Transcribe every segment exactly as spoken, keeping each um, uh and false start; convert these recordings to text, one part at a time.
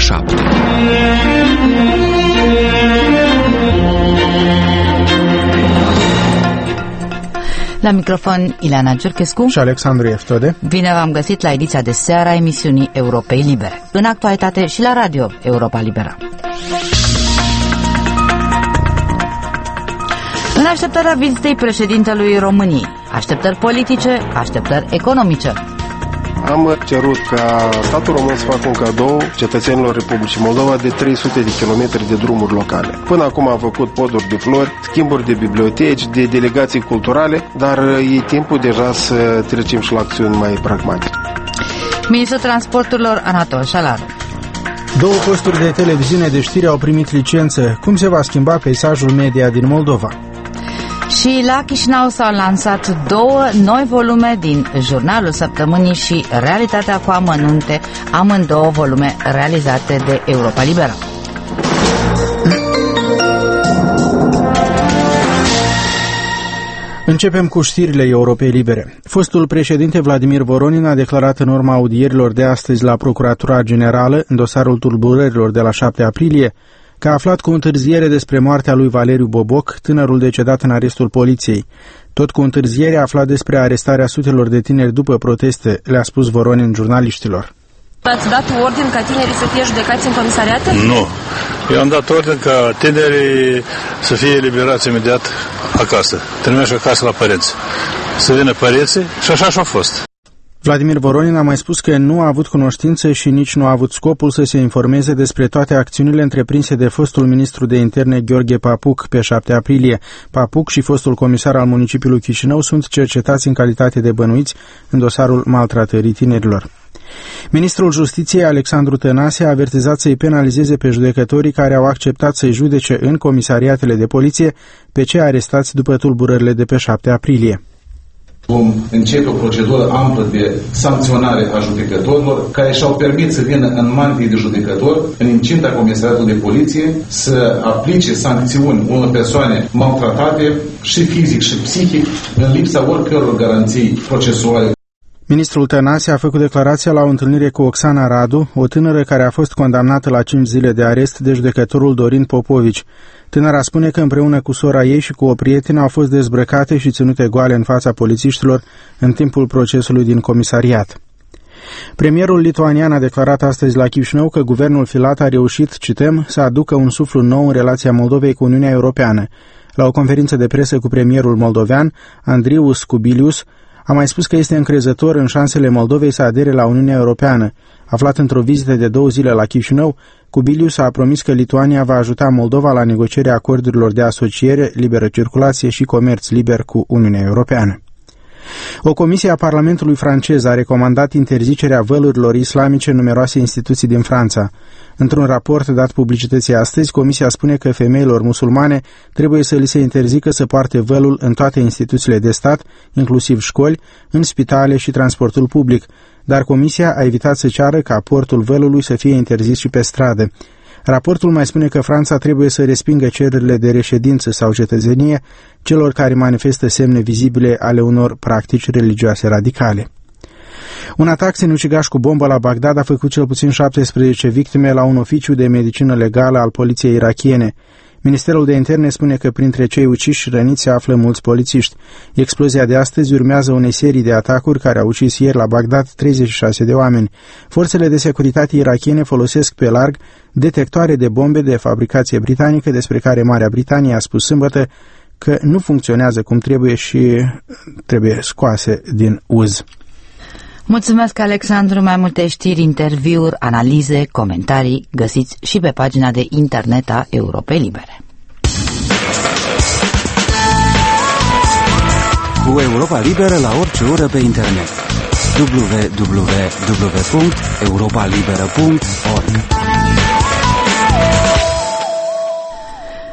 șapte. La microfon Ileana Giurchescu și Alexandru Eftode. Bine v-am găsit la ediția de seară a emisiunii Europei Libere, în actualitate și la radio Europa Liberă. În așteptarea vizitei președintelui României, așteptări politice, așteptări economice. Am cerut ca statul român să facă un cadou cetățenilor Republicii Moldova de trei sute de kilometri de drumuri locale. Până acum am făcut poduri de flori, schimburi de biblioteci, de delegații culturale, dar e timpul deja să trecem și la acțiuni mai pragmatice. Ministrul Transporturilor Anatol Șalaru. Două posturi de televiziune de știri au primit licență. Cum se va schimba peisajul media din Moldova? Și la Chișinău s-au lansat două noi volume din Jurnalul Săptămânii și Realitatea cu amănunte, amândouă volume realizate de Europa Liberă. Începem cu știrile Europei Libere. Fostul președinte Vladimir Voronin a declarat în urma audierilor de astăzi la Procuratura Generală, în dosarul tulburărilor de la șapte aprilie, că a aflat cu întârziere despre moartea lui Valeriu Boboc, tânărul decedat în arestul poliției. Tot cu întârziere a aflat despre arestarea sutelor de tineri după proteste, le-a spus Voronin jurnaliștilor. Ați dat ordin ca tinerii să fie judecați în comisariate? Nu. Eu am dat ordin ca tinerii să fie eliberați imediat acasă, trimiși acasă la părinți. Să vină părinții și așa și-a fost. Vladimir Voronin a mai spus că nu a avut cunoștință și nici nu a avut scopul să se informeze despre toate acțiunile întreprinse de fostul ministru de interne Gheorghe Papuc pe șapte aprilie. Papuc și fostul comisar al municipiului Chișinău sunt cercetați în calitate de bănuiți în dosarul maltratării tinerilor. Ministrul Justiției Alexandru Tănase a avertizat să-i penalizeze pe judecătorii care au acceptat să-i judece în comisariatele de poliție pe cei arestați după tulburările de pe șapte aprilie. Vom începe o procedură amplă de sancționare a judecătorilor care și-au permis să vină în mantie de judecător în incinta comisariatului de poliție să aplice sancțiuni unor persoane maltratate și fizic și psihic în lipsa oricăror garanții procesuale. Ministrul Tănase a făcut declarația la o întâlnire cu Oxana Radu, o tânără care a fost condamnată la cinci zile de arest de judecătorul Dorin Popovici. Tânăra spune că împreună cu sora ei și cu o prietenă au fost dezbrăcate și ținute goale în fața polițiștilor în timpul procesului din comisariat. Premierul lituanian a declarat astăzi la Chișinău că guvernul Filat a reușit, cităm, să aducă un suflu nou în relația Moldovei cu Uniunea Europeană. La o conferință de presă cu premierul moldovean, Andrius Kubilius, a mai spus că este încrezător în șansele Moldovei să adere la Uniunea Europeană. Aflat într-o vizită de două zile la Chișinău, Kubilius a promis că Lituania va ajuta Moldova la negocierea acordurilor de asociere, liberă circulație și comerț liber cu Uniunea Europeană. O comisie a Parlamentului francez a recomandat interzicerea vălurilor islamice în numeroase instituții din Franța. Într-un raport dat publicității astăzi, comisia spune că femeilor musulmane trebuie să li se interzică să poarte vălul în toate instituțiile de stat, inclusiv școli, în spitale și transportul public, dar comisia a evitat să ceară ca portul vălului să fie interzis și pe stradă. Raportul mai spune că Franța trebuie să respingă cererile de reședință sau cetățenie celor care manifestă semne vizibile ale unor practici religioase radicale. Un atac sinucigaș cu bombă la Bagdad a făcut cel puțin șaptesprezece victime la un oficiu de medicină legală al poliției irakiene. Ministerul de Interne spune că printre cei uciși și răniți se află mulți polițiști. Explozia de astăzi urmează unei serii de atacuri care au ucis ieri la Bagdad treizeci și șase de oameni. Forțele de securitate irakiene folosesc pe larg detectoare de bombe de fabricație britanică, despre care Marea Britanie a spus sâmbătă că nu funcționează cum trebuie și trebuie scoase din uz. Mulțumesc, Alexandru. Mai multe știri, interviuri, analize, comentarii găsiți și pe pagina de internet a Europei Libere. Cu Europa Liberă la orice oră pe internet. w w w punct europa liberă punct org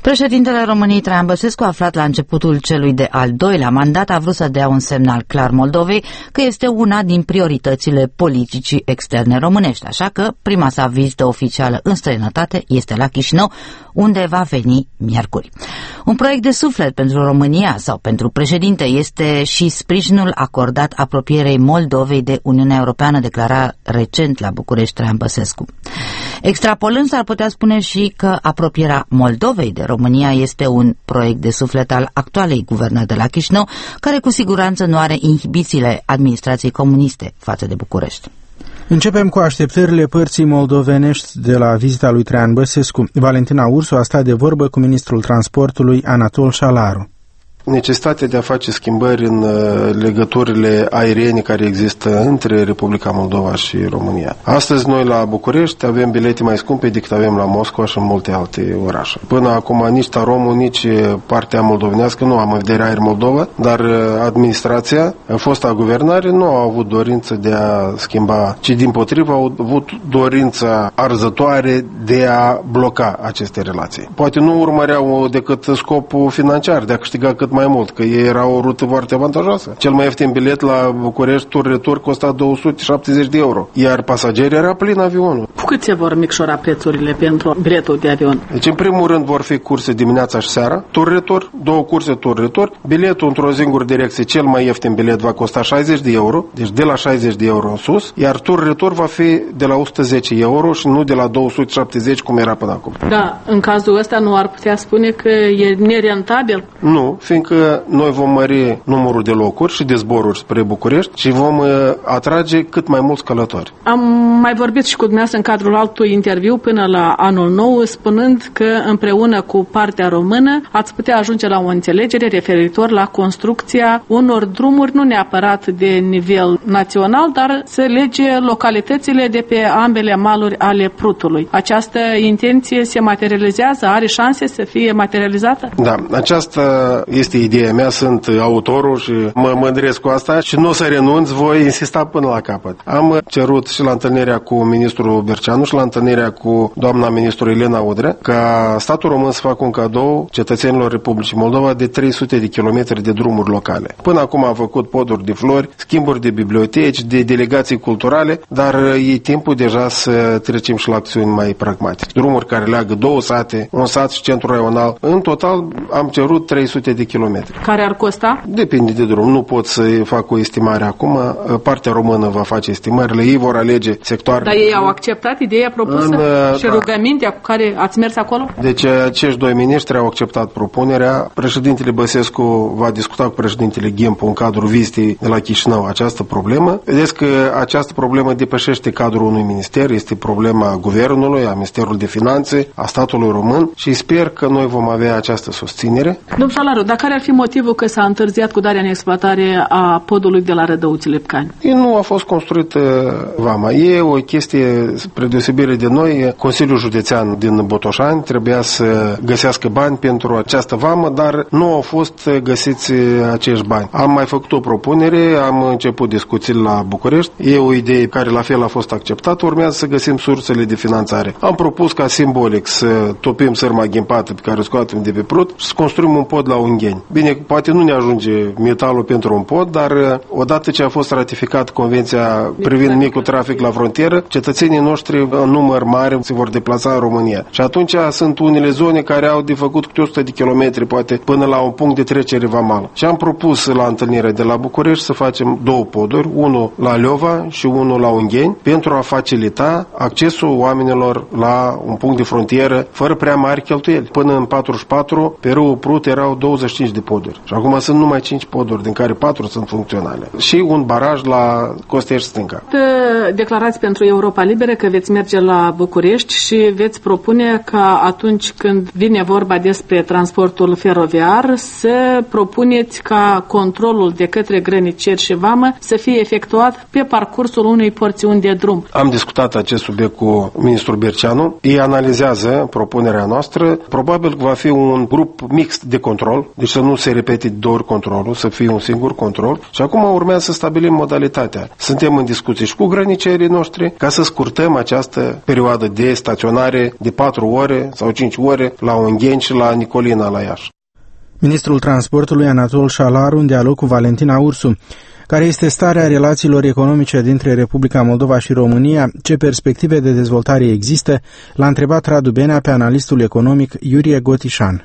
Președintele României Traian Băsescu, aflat la începutul celui de al doilea mandat, a vrut să dea un semnal clar Moldovei că este una din prioritățile politicii externe românești, așa că prima sa vizită oficială în străinătate este la Chișinău, unde va veni miercuri. Un proiect de suflet pentru România sau pentru președinte este și sprijinul acordat apropierei Moldovei de Uniunea Europeană, declara recent la București Traian Băsescu. Extrapolând, s-ar putea spune și că apropierea Moldovei de România este un proiect de suflet al actualei guvernări de la Chișinău, care cu siguranță nu are inhibițiile administrației comuniste față de București. Începem cu așteptările părții moldovenești de la vizita lui Traian Băsescu. Valentina Ursu a stat de vorbă cu ministrul transportului Anatol Șalaru. Necesitatea de a face schimbări în legăturile aeriene care există între Republica Moldova și România. Astăzi noi la București avem bilete mai scumpe decât avem la Moscova și în multe alte orașe. Până acum nici Taromul, nici partea moldovenească nu am în vedere Air Moldova, dar administrația, fosta guvernare, nu a avut dorință de a schimba, ci dimpotrivă au avut dorința arzătoare de a bloca aceste relații. Poate nu urmăreau decât scopul financiar de a câștiga cât mai mult, că ei era o rută foarte avantajoasă. Cel mai ieftin bilet la București, tur-retur, costa două sute șaptezeci de euro, iar pasagerii era plin avionul. Cu cât se vor micșora prețurile pentru biletul de avion? Deci, în primul rând, vor fi curse dimineața și seara, tur-retur, două curse tur-retur, biletul într-o singură direcție, cel mai ieftin bilet va costa șaizeci de euro, deci de la șaizeci de euro în sus, iar tur-retur va fi de la o sută zece euro și nu de la două sute șaptezeci cum era până acum. Da, în cazul ăsta nu ar putea spune că e nerentabil? Nu, fiindcă noi vom mări numărul de locuri și de zboruri spre București și vom atrage cât mai mulți călători. Am mai vorbit și cu dumneavoastră în cadrul altui interviu până la anul nou, spunând că împreună cu partea română ați putea ajunge la o înțelegere referitor la construcția unor drumuri, nu neapărat de nivel național, dar să lege localitățile de pe ambele maluri ale Prutului. Această intenție se materializează? Are șanse să fie materializată? Da, aceasta este ideea mea, sunt autorul și mă mândresc cu asta și nu o să renunț, voi insista până la capăt. Am cerut și la întâlnirea cu ministrul Berceanu și la întâlnirea cu doamna ministru Elena Udrea ca statul român să facă un cadou cetățenilor Republicii Moldova de trei sute de kilometri de drumuri locale. Până acum am făcut poduri de flori, schimburi de biblioteci, de delegații culturale, dar e timpul deja să trecem și la acțiuni mai pragmatice. Drumuri care leagă două sate, un sat și centrul raional. În total am cerut trei sute de kilometri. Care ar costa? Depinde de drum. Nu pot să fac o estimare acum. Partea română va face estimările. Ei vor alege sectoarele. Dar ei au acceptat ideea propusă? În, și rugămintea cu care ați mers acolo? Deci acești doi miniștri au acceptat propunerea. Președintele Băsescu va discuta cu președintele Ghimpu în cadrul vizitei de la Chișinău această problemă. Vedeți că această problemă depășește cadrul unui minister. Este problema guvernului, a Ministerului de Finanțe, a statului român și sper că noi vom avea această susținere. Domnul Șalaru, dar care ar fi motivul că s-a întârziat cu darea în exploatare a podului de la Rădăuți-Lepcani? Nu a fost construită vama. E o chestie, spre deosebire de noi, Consiliul Județean din Botoșani trebuia să găsească bani pentru această vamă, dar nu au fost găsiți acești bani. Am mai făcut o propunere, am început discuții la București. E o idee care la fel a fost acceptată, urmează să găsim sursele de finanțare. Am propus ca simbolic să topim sârma ghimpată pe care o scoatem de pe Prut și să construim un pod la Ungheni. Bine, poate nu ne ajunge metalul pentru un pod, dar odată ce a fost ratificat Convenția privind micul trafic la frontieră, cetățenii noștri în număr mare se vor deplasa în România. Și atunci sunt unele zone care au de făcut câte o sută de kilometri, poate până la un punct de trecere vamală. Și am propus la întâlnirea de la București să facem două poduri, unul la Leova și unul la Ungheni, pentru a facilita accesul oamenilor la un punct de frontieră fără prea mari cheltuieli. Până în patruzeci și patru, pe râul Prut erau douăzeci și cinci de poduri. Și acum sunt numai cinci poduri, din care patru sunt funcționale. Și un baraj la Costești-Stânca. Declarați pentru Europa Liberă că veți merge la București și veți propune ca atunci când vine vorba despre transportul feroviar să propuneți ca controlul de către grăniceri și vamă să fie efectuat pe parcursul unei porțiuni de drum. Am discutat acest subiect cu ministrul Berceanu. Ei analizează propunerea noastră. Probabil că va fi un grup mixt de control. Deci să nu se repete de ori controlul, să fie un singur control și acum urmează să stabilim modalitatea. Suntem în discuții și cu grănicerii noștri ca să scurtăm această perioadă de staționare de patru ore sau cinci ore la Ungheni și la Nicolina la Iași. Ministrul Transportului Anatol Șalaru în dialog cu Valentina Ursu. Care este starea relațiilor economice dintre Republica Moldova și România? Ce perspective de dezvoltare există? L-a întrebat Radu Benea pe analistul economic Iurie Gotișan.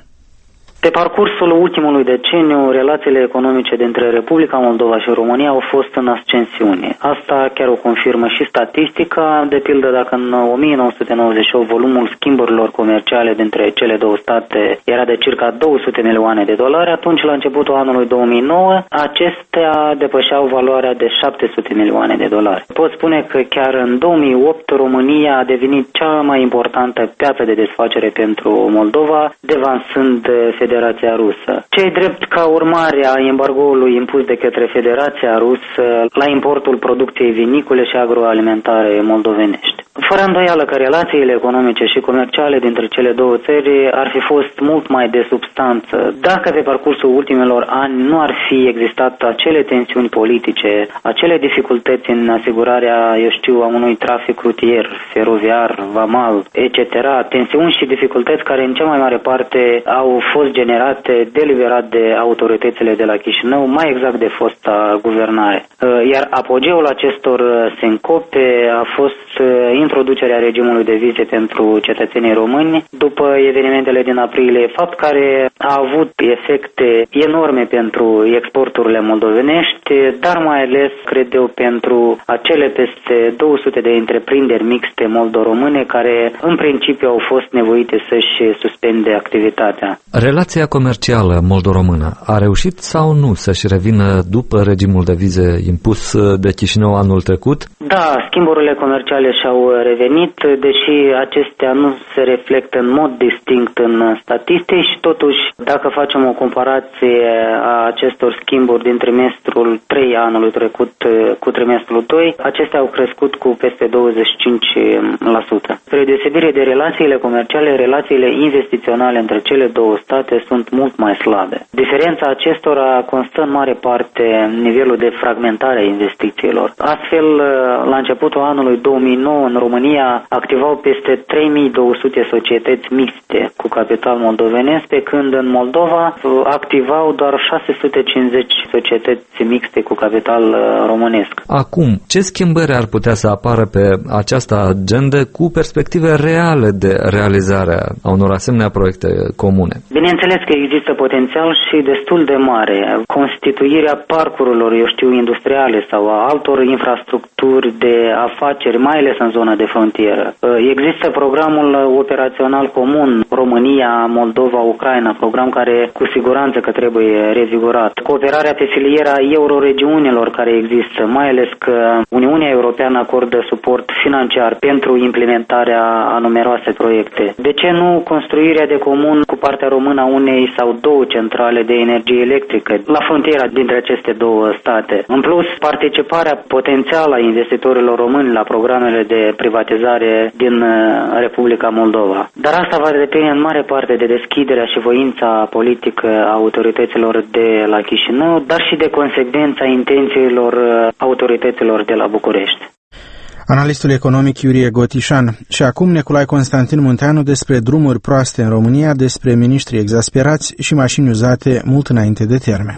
Pe parcursul ultimului deceniu, relațiile economice dintre Republica Moldova și România au fost în ascensiune. Asta chiar o confirmă și statistica. De pildă, dacă în o mie nouă sute nouăzeci și opt volumul schimburilor comerciale dintre cele două state era de circa două sute milioane de dolari, atunci la începutul anului două mii nouă acestea depășeau valoarea de șapte sute milioane de dolari. Pot spune că chiar în două mii opt România a devenit cea mai importantă piață de desfacere pentru Moldova, devansând Federația Rusă. Ce-i drept ca urmare a embargoului impus de către Federația Rusă la importul producției vinicole și agroalimentare moldovenești. Fără îndoială că relațiile economice și comerciale dintre cele două țări ar fi fost mult mai de substanță dacă pe parcursul ultimelor ani nu ar fi existat acele tensiuni politice, acele dificultăți în asigurarea, eu știu, a unui trafic rutier, feroviar, vamal, et cetera. Tensiuni și dificultăți care în cea mai mare parte au fost generate deliberat de autoritățile de la Chișinău, mai exact de fosta guvernare. Iar apogeul acestor sincope a fost introducerea regimului de vize pentru cetățenii români după evenimentele din aprilie, fapt care a avut efecte enorme pentru exporturile moldovenești, dar mai ales, cred eu, pentru acele peste două sute de întreprinderi mixte moldo-române care în principiu au fost nevoite să-și suspende activitatea. Relația comercială moldo-română a reușit sau nu să-și revină după regimul de vize impus de Chișinău anul trecut? Da, schimburile comerciale și-au revenit, deși acestea nu se reflectă în mod distinct în statistici și totuși, dacă facem o comparație a acestor schimburi din trimestrul trei anului trecut cu trimestrul doi, acestea au crescut cu peste douăzeci și cinci la sută. Spre deosebire de relațiile comerciale, relațiile investiționale între cele două state sunt mult mai slabe. Diferența acestora constă în mare parte în nivelul de fragmentare a investițiilor. Astfel, la începutul anului două mii nouă, în România activau peste trei mii două sute societăți mixte cu capital moldovenesc, pe când în Moldova activau doar șase sute cincizeci societăți mixte cu capital românesc. Acum, ce schimbări ar putea să apară pe această agendă cu perspective reale de realizare a unor asemenea proiecte comune? Bineînțeles că există potențial și destul de mare. Constituirea parcurilor, eu știu, industriale sau a altor infrastructuri de afaceri, mai ales în zona de frontieră. Există programul operațional comun România, Moldova, Ucraina, program care cu siguranță că trebuie revigorat. Cooperarea pe filiera euroregiunilor care există, mai ales că Uniunea Europeană acordă suport financiar pentru implementarea a numeroase proiecte. De ce nu construirea de comun cu partea română a unei sau două centrale de energie electrică la frontiera dintre aceste două state? În plus, participarea potențială a investitorilor români la programele de privatizare din Republica Moldova. Dar asta va depinde în mare parte de deschiderea și voința politică a autorităților de la Chișinău, dar și de consecvența intențiilor autorităților de la București. Analistul economic Iurie Gotișan. Și acum Nicolae Constantin Munteanu despre drumuri proaste în România, despre miniștri exasperați și mașini uzate mult înainte de termen.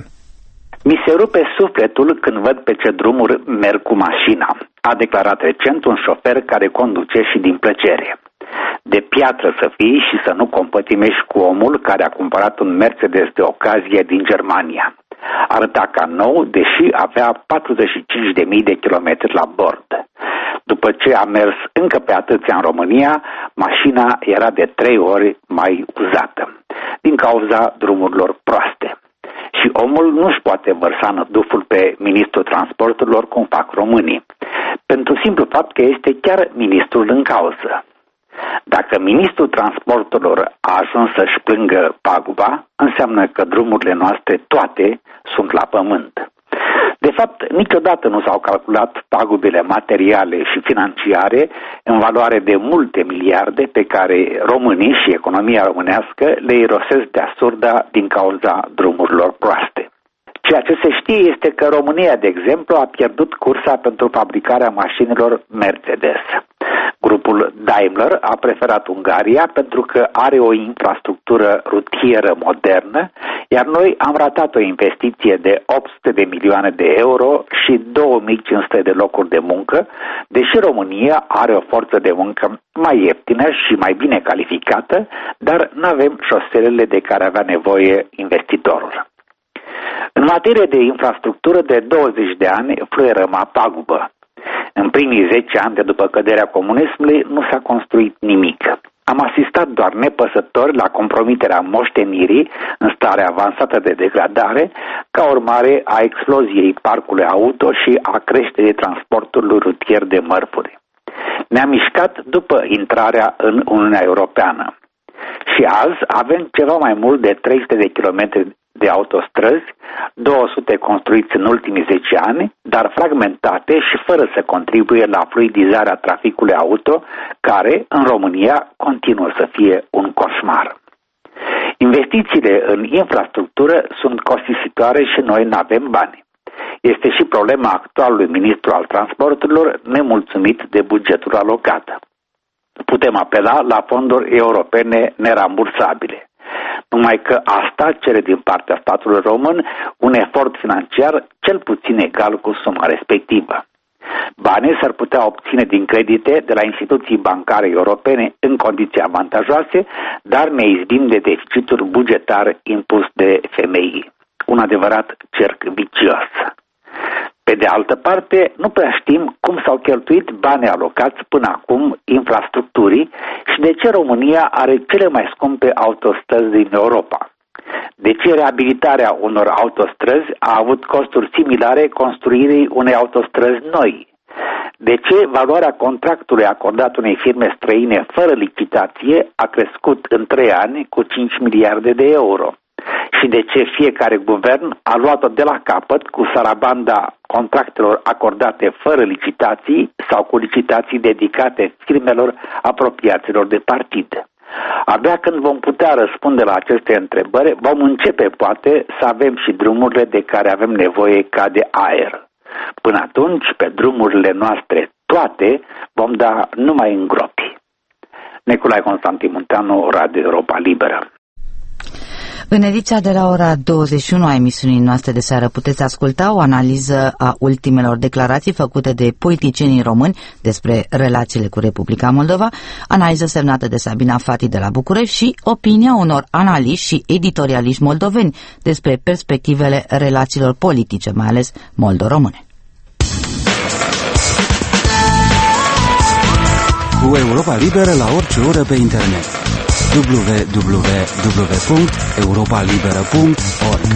Mi se rupe sufletul când văd pe ce drumuri merg cu mașina, a declarat recent un șofer care conduce și din plăcere. De piatră să fii și să nu compătimești cu omul care a cumpărat un Mercedes de ocazie din Germania. Arăta ca nou, deși avea patruzeci și cinci de mii de kilometri la bord. După ce a mers încă pe atâția în România, mașina era de trei ori mai uzată, din cauza drumurilor proaste. Și omul nu-și poate vărsa năduful pe ministrul transporturilor cum fac românii, pentru simplu fapt că este chiar ministrul în cauză. Dacă ministrul transporturilor a ajuns să-și plângă paguba, înseamnă că drumurile noastre toate sunt la pământ. De fapt, niciodată nu s-au calculat pagubele materiale și financiare în valoare de multe miliarde pe care românii și economia românească le irosesc de asurda din cauza drumurilor proaste. Ceea ce se știe este că România, de exemplu, a pierdut cursa pentru fabricarea mașinilor Mercedes. Grupul Daimler a preferat Ungaria pentru că are o infrastructură rutieră modernă, iar noi am ratat o investiție de opt sute de milioane de euro și două mii cinci sute de locuri de muncă, deși România are o forță de muncă mai ieftină și mai bine calificată, dar nu avem șoselele de care avea nevoie investitorul. În materie de infrastructură, de douăzeci de ani fluierăm a pagubă. În primii zece ani de după căderea comunismului nu s-a construit nimic. Am asistat doar nepăsători la compromiterea moștenirii în stare avansată de degradare, ca urmare a exploziei parcului auto și a creșterii transportului rutier de mărfuri. Ne-am mișcat după intrarea în Uniunea Europeană. Și azi avem ceva mai mult de trei sute de kilometri de autostrăzi, două sute construiți în ultimii zece ani, dar fragmentate și fără să contribuie la fluidizarea traficului auto, care, în România, continuă să fie un coșmar. Investițiile în infrastructură sunt costisitoare și noi nu avem bani. Este și problema actualului ministru al transporturilor, nemulțumit de bugetul alocat. Putem apela la fonduri europene nerambursabile. Numai că asta cere din partea statului român un efort financiar cel puțin egal cu suma respectivă. Banii s-ar putea obține din credite de la instituții bancare europene în condiții avantajoase, dar ne izbim de deficitul bugetar impus de femei. Un adevărat cerc vicios. Pe de altă parte, nu prea știm cum s-au cheltuit banii alocați până acum infrastructurii și de ce România are cele mai scumpe autostrăzi din Europa. De ce reabilitarea unor autostrăzi a avut costuri similare construirii unei autostrăzi noi. De ce valoarea contractului acordat unei firme străine fără licitație a crescut în trei ani cu cinci miliarde de euro. Și de ce fiecare guvern a luat-o de la capăt cu sarabanda contractelor acordate fără licitații sau cu licitații dedicate firmelor apropiaților de partid. Abia când vom putea răspunde la aceste întrebări, vom începe poate să avem și drumurile de care avem nevoie ca de aer. Până atunci, pe drumurile noastre toate, vom da numai în gropi. Nicolae Constantin Munteanu, Radio Europa Liberă. În ediția de la ora douăzeci și unu a emisiunii noastre de seară puteți asculta o analiză a ultimelor declarații făcute de politicienii români despre relațiile cu Republica Moldova, analiză semnată de Sabina Fati de la București și opinia unor analiști și editorialiști moldoveni despre perspectivele relațiilor politice, mai ales moldo-române. Cu Europa Liberă la orice oră pe internet. w w w punct europa liberă punct org.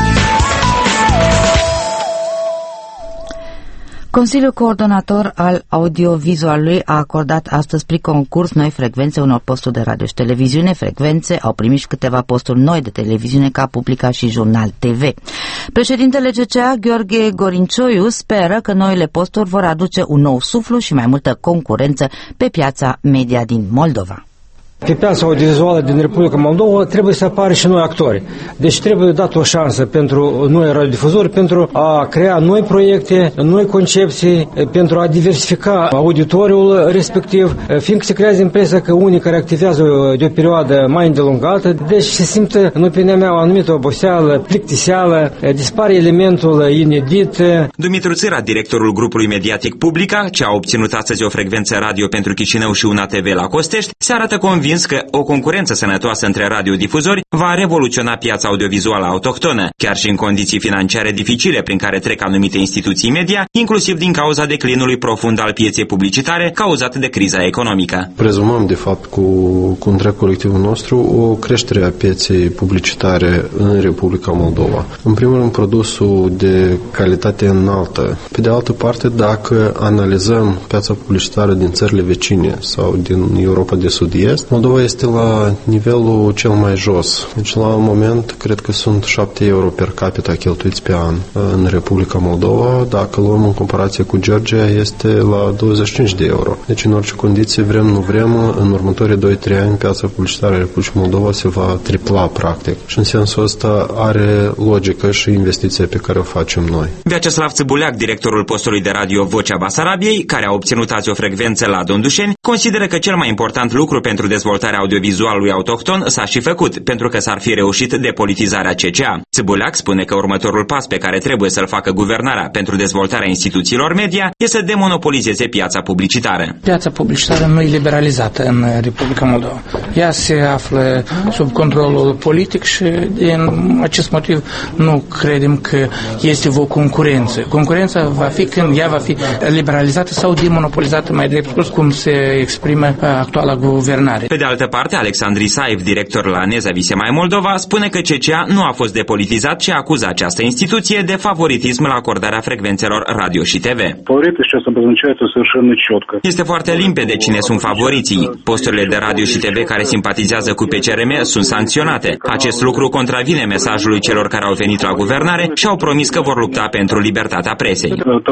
Consiliul Coordonator al Audiovizualului a acordat astăzi prin concurs noi frecvențe unor posturi de radio și televiziune. Frecvențe au primit și câteva posturi noi de televiziune ca Publica și Jurnal T V. Președintele G C A, Gheorghe Gorincioiu, speră că noile posturi vor aduce un nou suflu și mai multă concurență pe piața media din Moldova. Pe piața audiovizuală din Republica Moldova trebuie să apară și noi actori. Deci trebuie dat o șansă pentru noi radiodifuzori pentru a crea noi proiecte, noi concepții, pentru a diversifica auditoriul respectiv, fiindcă se creează impresia că unii care activează de o perioadă mai îndelungată, deci se simte, în opinia mea, o anumită oboseală, plictiseală, dispare elementul inedit. Dumitru Țâra, directorul grupului mediatic Publica, ce a obținut astăzi o frecvență radio pentru Chișinău și una T V la Costești, se arată convins că o concurență sănătoasă între radiodifuzori va revoluționa piața audiovizuală autohtonă, chiar și în condiții financiare dificile prin care trec anumite instituții media, inclusiv din cauza declinului profund al pieței publicitare cauzat de criza economică. Prezumăm, de fapt, cu, cu întreg colectivul nostru, o creștere a pieței publicitare în Republica Moldova. În primul rând, produsul de calitate înaltă. Pe de altă parte, dacă analizăm piața publicitară din țările vecine sau din Europa de Sud-Est, Moldova este la nivelul cel mai jos. Deci la un moment cred că sunt șapte euro per capita cheltuiți pe an în Republica Moldova. Dacă luăm în comparație cu Georgia, este la douăzeci și cinci de euro. Deci în orice condiție, vrem, nu vrem, în următorii doi trei ani piața publicitară a Republicii Moldova se va tripla practic. Și în sensul ăsta are logică și investiția pe care o facem noi. Vyacheslav Țibuleac, directorul postului de radio Vocea Basarabiei, care a obținut azi o frecvență la Dondușeni, consideră că cel mai important lucru pentru dezvoltarea audiovizualului autohton s-a și făcut, pentru că s-ar fi reușit depolitizarea C C A. Țibuleac spune că următorul pas pe care trebuie să-l facă guvernarea pentru dezvoltarea instituțiilor media este să demonopolizeze piața publicitară. Piața publicitară nu e liberalizată în Republica Moldova. Ea se află sub controlul politic și din acest motiv nu credem că este o concurență. Concurența va fi când ea va fi liberalizată sau demonopolizată, mai drept spus, cum se exprimă actuala guvernare. Pe de altă parte, Alexandru Isaev, director la Nezavisemaia Moldova, spune că C C A nu a fost depolitizat și acuză această instituție de favoritism la acordarea frecvențelor radio și T V. Este foarte limpede cine sunt favoriții. Posturile de radio și T V care simpatizează cu P C R M sunt sancționate. Acest lucru contravine mesajului celor care au venit la guvernare și au promis că vor lupta pentru libertatea presei.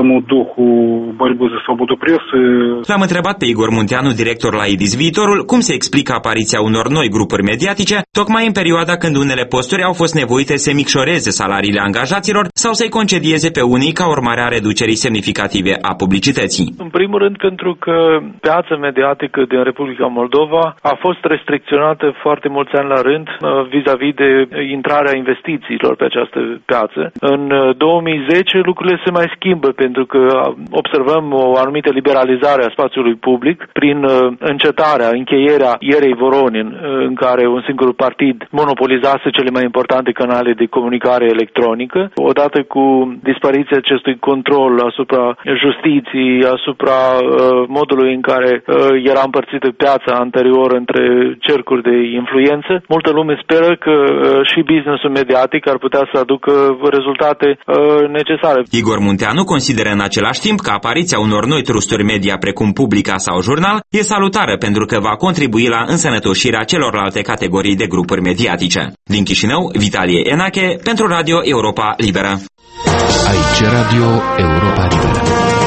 L-am întrebat pe Igor Munteanu, director la I D I S Viitorul, cum se explică apariția unor noi grupuri mediatice, tocmai în perioada când unele posturi au fost nevoite să micșoreze salariile angajaților sau să-i concedieze pe unii ca urmare a reducerii semnificative a publicității. În primul rând pentru că piața mediatică din Republica Moldova a fost restricționată foarte mulți ani la rând vis-a-vis de intrarea investițiilor pe această piață. În două mii zece lucrurile se mai schimbă pentru că observăm o anumită liberalizare a spațiului public prin încetarea, încheierea ierei Voronin, în care un singur partid monopolizase cele mai importante canale de comunicare electronică. Odată cu dispariția acestui control asupra justiției, asupra uh, modului în care uh, era împărțită piața anterior între cercuri de influență, multă lume speră că uh, și businessul mediatic ar putea să aducă rezultate uh, necesare. Igor Munteanu consideră în același timp că apariția unor noi trusturi media precum Publica sau Jurnal e salutară pentru că va contribui la însănătoșirea celorlalte categorii de grupuri mediatice. Din Chișinău, Vitalie Enache, pentru Radio Europa Liberă. Aici Radio Europa Liberă.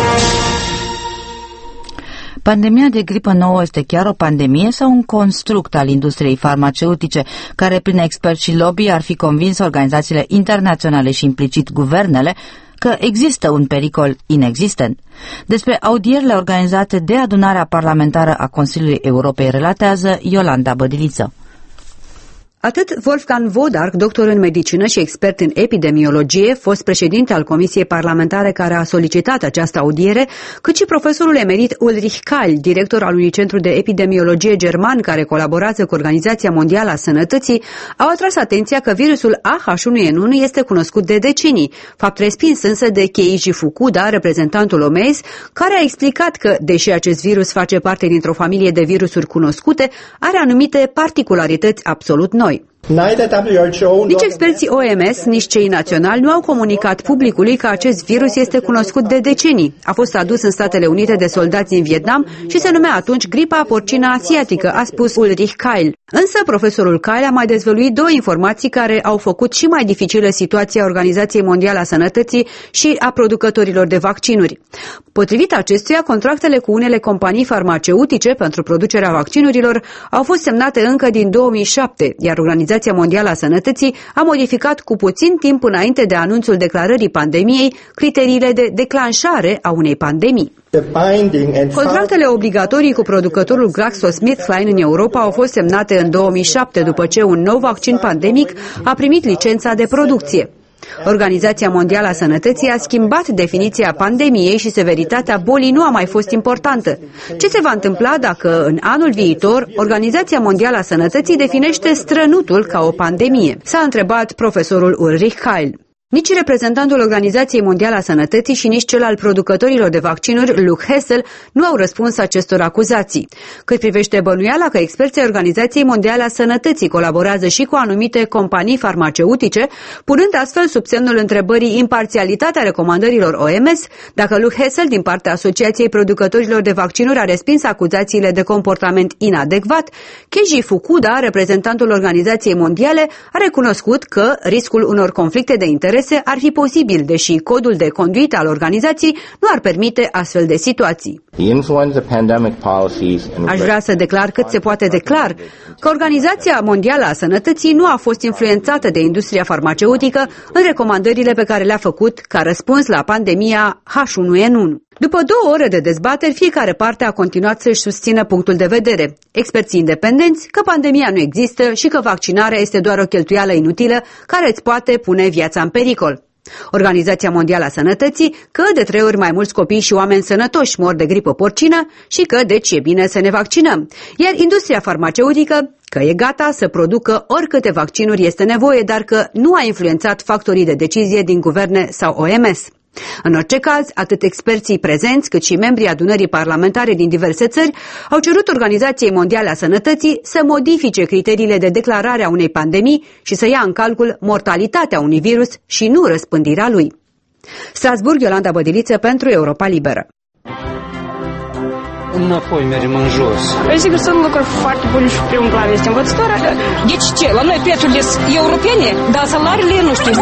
Pandemia de gripă nouă este chiar o pandemie sau un construct al industriei farmaceutice, care prin experți și lobby ar fi convins organizațiile internaționale și implicit guvernele că există un pericol inexistent? Despre audierile organizate de adunarea parlamentară a Consiliului Europei relatează Iolanda Bădiliță. Atât Wolfgang Wodark, doctor în medicină și expert în epidemiologie, fost președinte al Comisiei Parlamentare care a solicitat această audiere, cât și profesorul emerit Ulrich Keil, director al unui centru de epidemiologie german care colaborează cu Organizația Mondială a Sănătății, au atras atenția că virusul A H unu N unu este cunoscut de decenii, fapt respins însă de Keiji Fukuda, reprezentantul O M S, care a explicat că, deși acest virus face parte dintr-o familie de virusuri cunoscute, are anumite particularități absolut noi. Nici experții O M S, nici cei naționali nu au comunicat publicului că acest virus este cunoscut de decenii. A fost adus în Statele Unite de soldați din Vietnam și se numea atunci gripa porcină asiatică, a spus Ulrich Keil. Însă profesorul Keil a mai dezvăluit două informații care au făcut și mai dificilă situația Organizației Mondiale a Sănătății și a producătorilor de vaccinuri. Potrivit acestuia, contractele cu unele companii farmaceutice pentru producerea vaccinurilor au fost semnate încă din două mii șapte, iar Organizația Mondială a Sănătății a modificat cu puțin timp înainte de anunțul declarării pandemiei criteriile de declanșare a unei pandemii. Contractele obligatorii cu producătorul GlaxoSmithKline în Europa au fost semnate în două mii șapte, după ce un nou vaccin pandemic a primit licența de producție. Organizația Mondială a Sănătății a schimbat definiția pandemiei și severitatea bolii nu a mai fost importantă. Ce se va întâmpla dacă în anul viitor Organizația Mondială a Sănătății definește strănutul ca o pandemie? S-a întrebat profesorul Ulrich Keil. Nici reprezentantul Organizației Mondiale a Sănătății și nici cel al producătorilor de vaccinuri, Luc Hessel, nu au răspuns acestor acuzații. Cât privește bănuiala că experții Organizației Mondiale a Sănătății colaborează și cu anumite companii farmaceutice, punând astfel sub semnul întrebării imparțialitatea recomandărilor O M S, dacă Luc Hessel din partea Asociației Producătorilor de Vaccinuri a respins acuzațiile de comportament inadecvat, Keiji Fukuda, reprezentantul Organizației Mondiale, a recunoscut că riscul unor conflicte de interese ar fi posibil, deși codul de conduită al organizației nu ar permite astfel de situații. Aș vrea să declar cât se poate de clar că Organizația Mondială a Sănătății nu a fost influențată de industria farmaceutică în recomandările pe care le-a făcut ca răspuns la pandemia H unu N unu. După două ore de dezbateri, fiecare parte a continuat să-și susțină punctul de vedere. Experții independenți că pandemia nu există și că vaccinarea este doar o cheltuială inutilă care îți poate pune viața în pericol. Organizația Mondială a Sănătății că de trei ori mai mulți copii și oameni sănătoși mor de gripă porcină și că deci e bine să ne vaccinăm. Iar industria farmaceutică că e gata să producă oricâte vaccinuri este nevoie, dar că nu a influențat factorii de decizie din guverne sau O M S. În orice caz, atât experții prezenți cât și membrii adunării parlamentare din diverse țări au cerut Organizației Mondiale a Sănătății să modifice criteriile de declarare a unei pandemii și să ia în calcul mortalitatea unui virus și nu răspândirea lui. Strasburg, Iolanda Bădiliță pentru Europa Liberă. Înapoi mergem în jos. Sigur, sunt lucruri foarte bune și primul plan este învățătoarea. Deci ce? La noi prețurile sunt europene, dar salariile nu știu.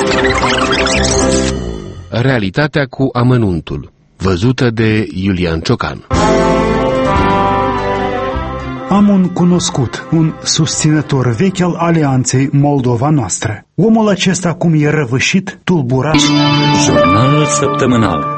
Realitatea cu amănuntul, văzută de Iulian Ciocan. Am un cunoscut, un susținător vechi al alianței Moldova Noastră. Omul acesta acum e răvășit, tulburat. Jurnalul săptămânal.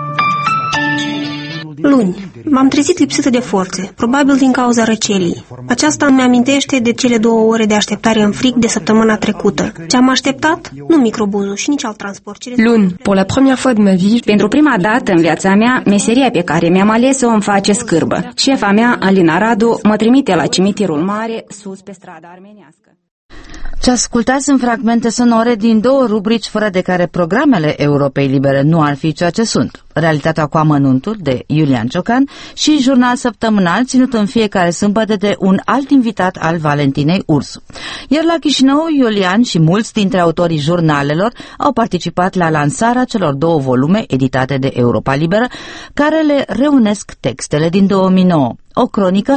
Luni. M-am trezit lipsită de forțe, probabil din cauza răcelii. Aceasta îmi amintește de cele două ore de așteptare în frig de săptămâna trecută. Ce am așteptat? Nu microbuzul și nici alt transport. Luni, pour la première fois de ma vie, pentru prima dată în viața mea, meseria pe care mi-am ales-o îmi face scârbă. Șefa mea, Alina Radu, mă trimite la cimitirul mare, sus pe strada armenească. Ce ascultați sunt fragmente sonore din două rubrici fără de care programele Europei Libere nu ar fi ceea ce sunt. Realitatea cu amănuntul de Iulian Ciocan și jurnal săptămânal ținut în fiecare sâmbătă de un alt invitat al Valentinei Ursu. Iar la Chișinău, Iulian și mulți dintre autorii jurnalelor au participat la lansarea celor două volume editate de Europa Liberă, care le reunesc textele din două mii nouă. O cronică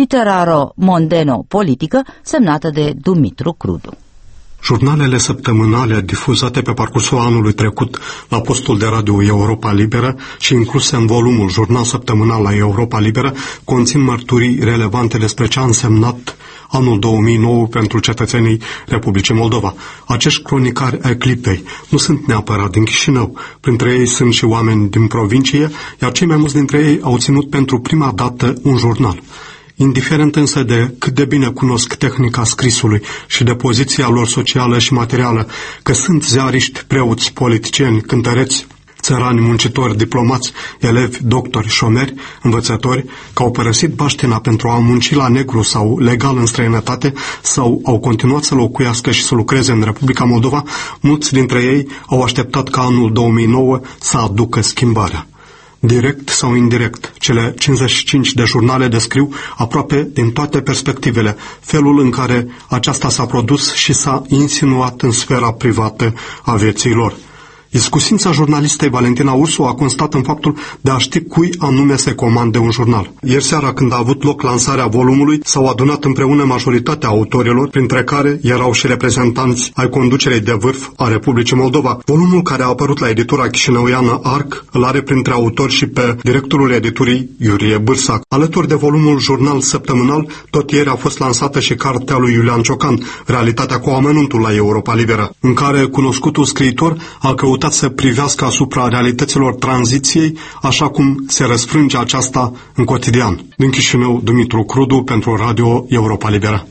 literaro-mondeno-politică semnată de Dumitru Crudu. Jurnalele săptămânale difuzate pe parcursul anului trecut la postul de radio Europa Liberă și incluse în volumul Jurnal Săptămânal la Europa Liberă conțin mărturii relevante despre ce a însemnat anul două mii nouă pentru cetățenii Republicii Moldova. Acești cronicari ai clipei nu sunt neapărat din Chișinău. Printre ei sunt și oameni din provincie, iar cei mai mulți dintre ei au ținut pentru prima dată un jurnal. Indiferent însă de cât de bine cunosc tehnica scrisului și de poziția lor socială și materială, că sunt ziariști, preoți, politicieni, cântăreți, țărani, muncitori, diplomați, elevi, doctori, șomeri, învățători, că au părăsit baștina pentru a munci la negru sau legal în străinătate sau au continuat să locuiască și să lucreze în Republica Moldova, mulți dintre ei au așteptat ca anul două mii nouă să aducă schimbarea. Direct sau indirect, cele cincizeci și cinci de jurnale descriu aproape din toate perspectivele felul în care aceasta s-a produs și s-a insinuat în sfera privată a vieții lor. Iscusința jurnalistei Valentina Ursu a constat în faptul de a ști cui anume se comande un jurnal. Ieri seara, când a avut loc lansarea volumului, s-au adunat împreună majoritatea autorilor, printre care erau și reprezentanți ai conducerei de vârf a Republicii Moldova. Volumul, care a apărut la editura chișinăuiană Arc, îl are printre autori și pe directorul editurii Iurie Bârsac. Alături de volumul Jurnal Săptămânal, tot ieri a fost lansată și cartea lui Iulian Ciocan, Realitatea cu amănuntul la Europa Liberă, în care cunoscutul scriitor a căutat să privească asupra realităților tranziției, așa cum se răsfrânge aceasta în cotidian. Din Chișinău, Dumitru Crudu pentru Radio Europa Liberă.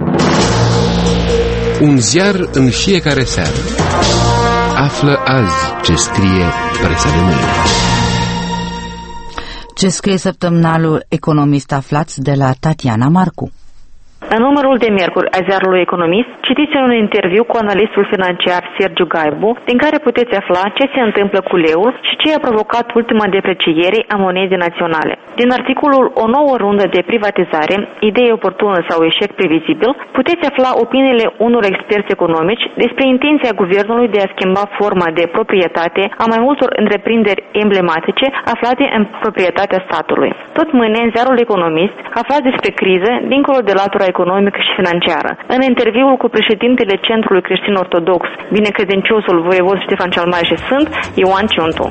Un ziar în fiecare seară. Află azi ce scrie presa de mâine. Ce scrie săptămânalul Economist, aflați de la Tatiana Marcu. În numărul de miercuri a ziarului Economist, citiți un interviu cu analistul financiar Sergiu Gaibu, din care puteți afla ce se întâmplă cu leul și ce a provocat ultima depreciere a monedei naționale. Din articolul O nouă rundă de privatizare, idee oportună sau eșec previzibil, puteți afla opiniile unor experți economici despre intenția guvernului de a schimba forma de proprietate a mai multor întreprinderi emblematice aflate în proprietatea statului. Tot mâine, în ziarul Economist, aflați despre criză dincolo de latura economică și financiară. În interviul cu președintele Centrului Creștin Ortodox, binecredinciosul voievod Ștefan cel Mare și Sfânt, Ioan Ciuntu.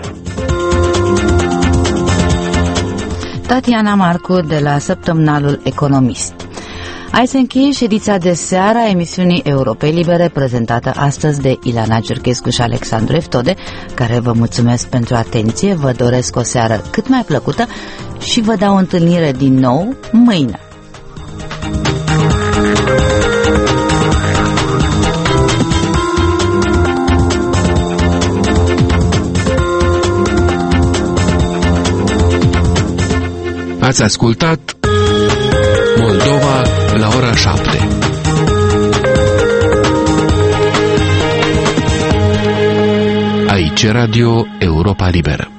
Tatiana Marcu de la Săptămânalul Economist. Aici se încheie ședința de seară a emisiunii Europei Libere, prezentată astăzi de Ilana Cerchescu și Alexandru Eftode, care vă mulțumesc pentru atenție, vă doresc o seară cât mai plăcută și vă dau o întâlnire din nou mâine. Ați ascultat Moldova la ora șapte. Aici Radio Europa Liberă.